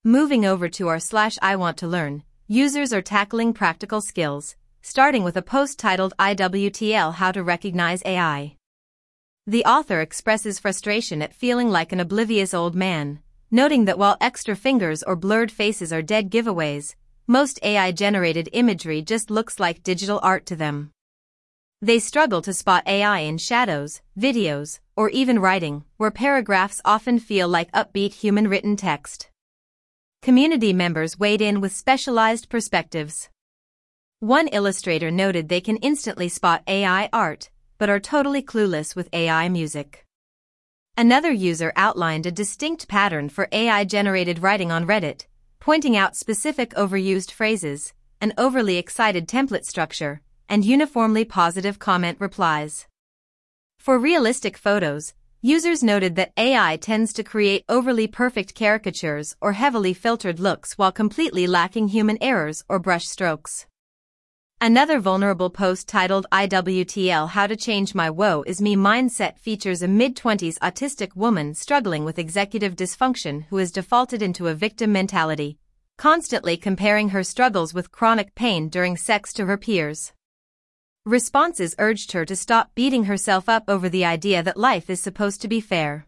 Moving over to r/I want to learn, users are tackling practical skills, starting with a post titled IWTL How to Recognize AI. The author expresses frustration at feeling like an oblivious old man, noting that while extra fingers or blurred faces are dead giveaways, most AI-generated imagery just looks like digital art to them. They struggle to spot AI in shadows, videos, or even writing, where paragraphs often feel like upbeat human-written text. Community members weighed in with specialized perspectives. One illustrator noted they can instantly spot AI art, but are totally clueless with AI music. Another user outlined a distinct pattern for AI-generated writing on Reddit, pointing out specific overused phrases, an overly excited template structure, and uniformly positive comment replies. For realistic photos, users noted that AI tends to create overly perfect caricatures or heavily filtered looks while completely lacking human errors or brush strokes. Another vulnerable post titled IWTL How to Change My Woe Is Me Mindset features a mid-20s autistic woman struggling with executive dysfunction who has defaulted into a victim mentality, constantly comparing her struggles with chronic pain during sex to her peers. Responses urged her to stop beating herself up over the idea that life is supposed to be fair.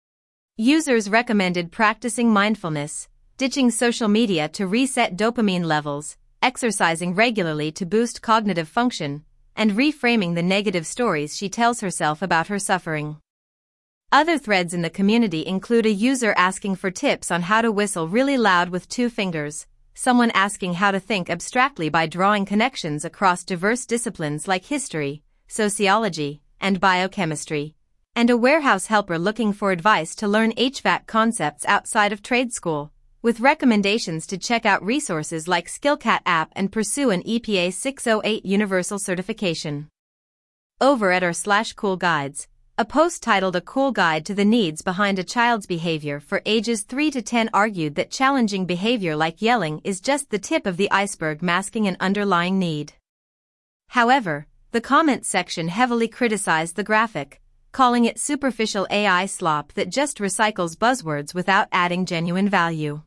Users recommended practicing mindfulness, ditching social media to reset dopamine levels, exercising regularly to boost cognitive function, and reframing the negative stories she tells herself about her suffering. Other threads in the community include a user asking for tips on how to whistle really loud with 2 fingers, someone asking how to think abstractly by drawing connections across diverse disciplines like history, sociology, and biochemistry, and a warehouse helper looking for advice to learn HVAC concepts outside of trade school, with recommendations to check out resources like Skillcat app and pursue an EPA 608 universal certification. Over at r/Cool Guides, a post titled A Cool Guide to the Needs Behind a Child's Behavior for Ages 3 to 10 argued that challenging behavior like yelling is just the tip of the iceberg masking an underlying need. However, the comments section heavily criticized the graphic, calling it superficial AI slop that just recycles buzzwords without adding genuine value.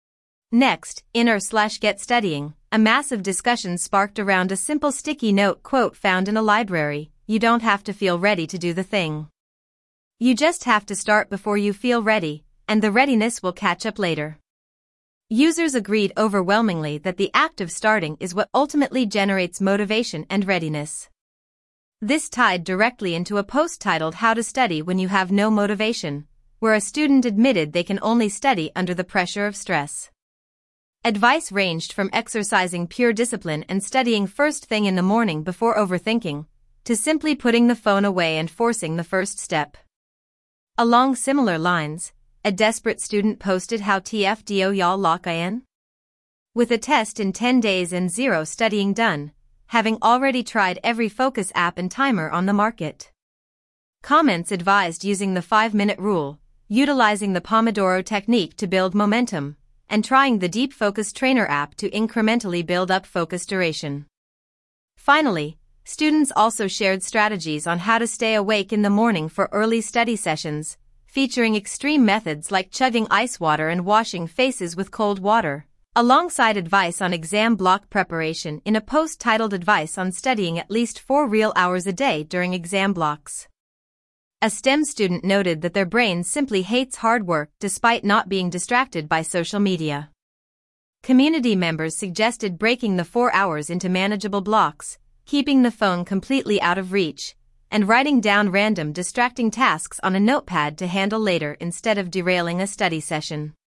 Next, in r/Get Studying, a massive discussion sparked around a simple sticky note quote found in a library: "You don't have to feel ready to do the thing. You just have to start before you feel ready, and the readiness will catch up later." Users agreed overwhelmingly that the act of starting is what ultimately generates motivation and readiness. This tied directly into a post titled How to Study When You Have No Motivation, where a student admitted they can only study under the pressure of stress. Advice ranged from exercising pure discipline and studying first thing in the morning before overthinking, to simply putting the phone away and forcing the first step. Along similar lines, a desperate student posted how TFDO y'all lock in? With a test in 10 days and 0 studying done, having already tried every focus app and timer on the market. Comments advised using the 5-minute rule, utilizing the Pomodoro technique to build momentum, and trying the Deep Focus Trainer app to incrementally build up focus duration. Finally, students also shared strategies on how to stay awake in the morning for early study sessions, featuring extreme methods like chugging ice water and washing faces with cold water, alongside advice on exam block preparation in a post titled Advice on Studying at least 4 real hours a day during exam blocks. A STEM student noted that their brain simply hates hard work despite not being distracted by social media. Community members suggested breaking the 4 hours into manageable blocks, keeping the phone completely out of reach, and writing down random distracting tasks on a notepad to handle later instead of derailing a study session.